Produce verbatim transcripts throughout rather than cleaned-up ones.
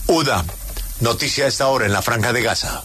Uda, noticia a esta hora en la Franja de Gaza.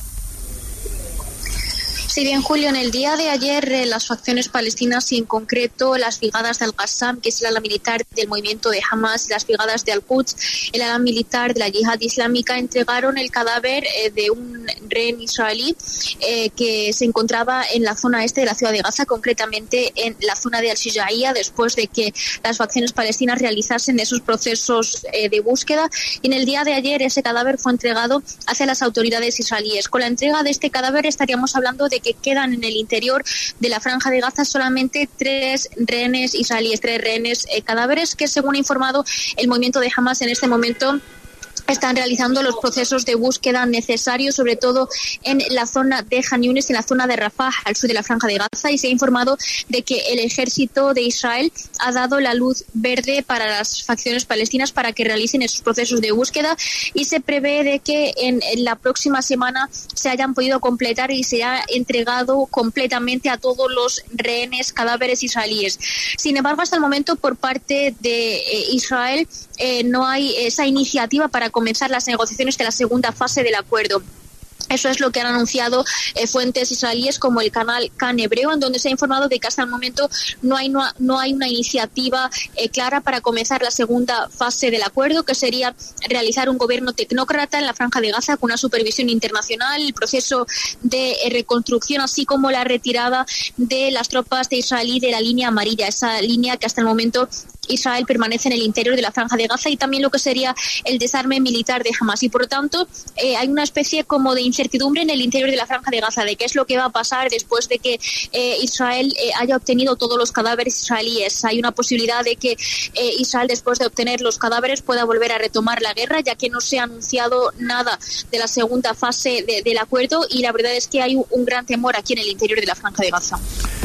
Sí, bien, Julio, en el día de ayer eh, las facciones palestinas y en concreto las brigadas de Al-Qassam, que es el ala militar del movimiento de Hamas, y las brigadas de Al-Quds, el ala militar de la Yihad Islámica, entregaron el cadáver eh, de un rehén israelí eh, que se encontraba en la zona este de la ciudad de Gaza, concretamente en la zona de Al-Shijaiya, después de que las facciones palestinas realizasen esos procesos eh, de búsqueda. Y en el día de ayer ese cadáver fue entregado hacia las autoridades israelíes. Con la entrega de este cadáver estaríamos hablando de que quedan en el interior de la Franja de Gaza solamente tres rehenes israelíes, tres rehenes eh, cadáveres que, según ha informado el movimiento de Hamas, en este momento están realizando los procesos de búsqueda necesarios, sobre todo en la zona de Han Yunis, en la zona de Rafah, al sur de la Franja de Gaza, y se ha informado de que el ejército de Israel ha dado la luz verde para las facciones palestinas para que realicen esos procesos de búsqueda, y se prevé de que en, en la próxima semana se hayan podido completar y se haya entregado completamente a todos los rehenes, cadáveres israelíes. Sin embargo, hasta el momento, por parte de eh, Israel, eh, no hay esa iniciativa para comenzar las negociaciones de la segunda fase del acuerdo. Eso es lo que han anunciado eh, fuentes israelíes como el canal Can Hebreo, en donde se ha informado de que hasta el momento no hay, no, no hay una iniciativa eh, clara para comenzar la segunda fase del acuerdo, que sería realizar un gobierno tecnócrata en la Franja de Gaza con una supervisión internacional, el proceso de eh, reconstrucción, así como la retirada de las tropas de Israelí de la línea amarilla, esa línea que hasta el momento Israel permanece en el interior de la Franja de Gaza, y también lo que sería el desarme militar de Hamas. Y por lo tanto eh, hay una especie como de incertidumbre en el interior de la Franja de Gaza de qué es lo que va a pasar después de que eh, Israel eh, haya obtenido todos los cadáveres israelíes. Hay una posibilidad de que eh, Israel, después de obtener los cadáveres, pueda volver a retomar la guerra, ya que no se ha anunciado nada de la segunda fase de, del acuerdo, y la verdad es que hay un, un gran temor aquí en el interior de la Franja de Gaza.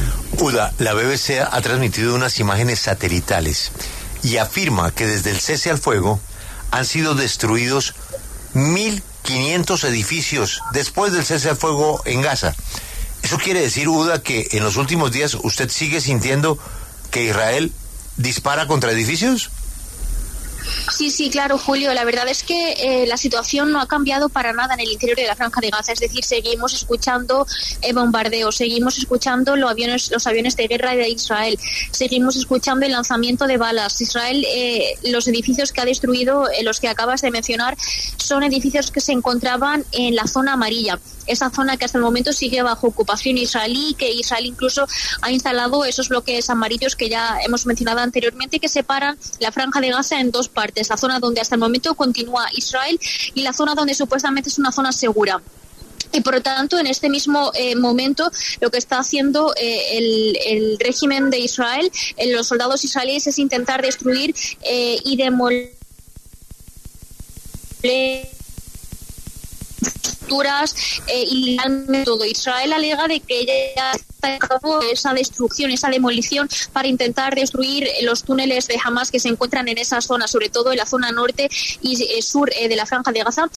Uda, la B B C ha transmitido unas imágenes satelitales y afirma que desde el cese al fuego han sido destruidos mil quinientos edificios después del cese al fuego en Gaza. ¿Eso quiere decir, Uda, que en los últimos días usted sigue sintiendo que Israel dispara contra edificios? Sí, sí, claro, Julio. La verdad es que eh, la situación no ha cambiado para nada en el interior de la Franja de Gaza. Es decir, seguimos escuchando eh, bombardeos, seguimos escuchando los aviones, los aviones de guerra de Israel, seguimos escuchando el lanzamiento de balas. Israel, eh, los edificios que ha destruido, eh, los que acabas de mencionar, son edificios que se encontraban en la zona amarilla. Esa zona que hasta el momento sigue bajo ocupación israelí, que Israel incluso ha instalado esos bloques amarillos que ya hemos mencionado anteriormente, que separan la Franja de Gaza en dos partes: la zona donde hasta el momento continúa Israel y la zona donde supuestamente es una zona segura. Y por lo tanto, en este mismo eh, momento, lo que está haciendo eh, el, el régimen de Israel, eh, los soldados israelíes, es intentar destruir eh, y demoler Eh, ilegalmente todo. Israel alega de que ya está en cabo esa destrucción, esa demolición, para intentar destruir los túneles de Hamas que se encuentran en esa zona, sobre todo en la zona norte y eh, sur eh, de la Franja de Gaza.